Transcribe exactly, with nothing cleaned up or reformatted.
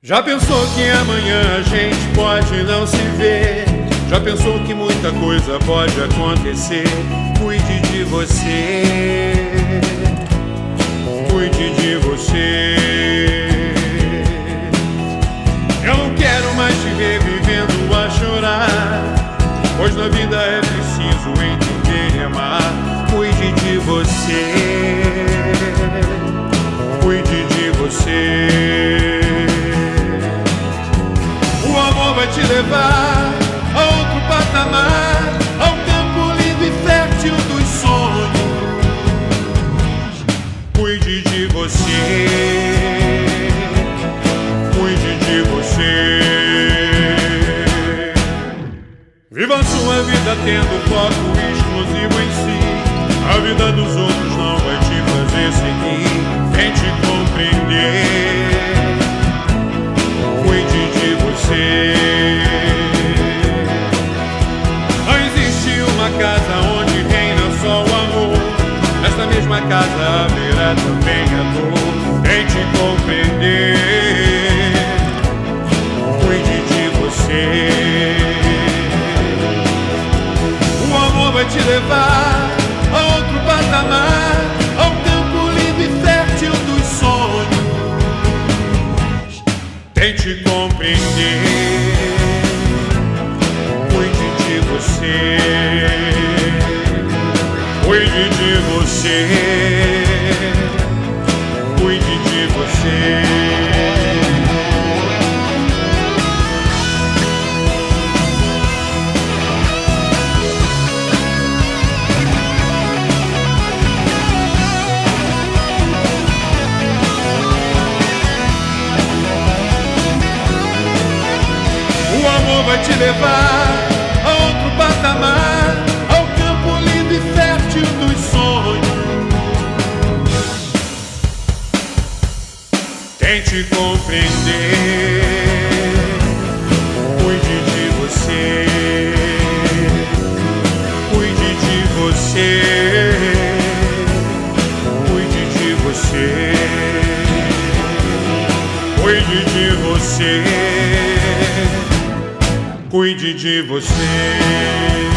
Já pensou que amanhã a gente pode não se ver? Já pensou que muita coisa pode acontecer? Cuide de você, cuide de você. Eu não quero mais te ver vivendo a chorar, pois na vida é preciso entender e amar. Cuide de você, cuide de você. O amor vai te levar a outro patamar, ao campo lindo e fértil dos sonhos. Cuide de você, cuide de você. Viva a sua vida tendo foco exclusivo em si. A vida dos outros não vai te fazer seguir. Tente compreender. Cuide de você. Não existe uma casa onde reina só o amor. Nesta mesma casa haverá também a dor. Tente compreender. Cuide de você. O amor vai te levar a outro patamar, ao campo lindo e fértil dos sonhos. Tente compreender. Cuide de você, cuide de você, cuide de você. Vai te levar a outro patamar, ao campo lindo e fértil dos sonhos. Tente compreender. Cuide de você, cuide de você, cuide de você, cuide de você. Cuide de você.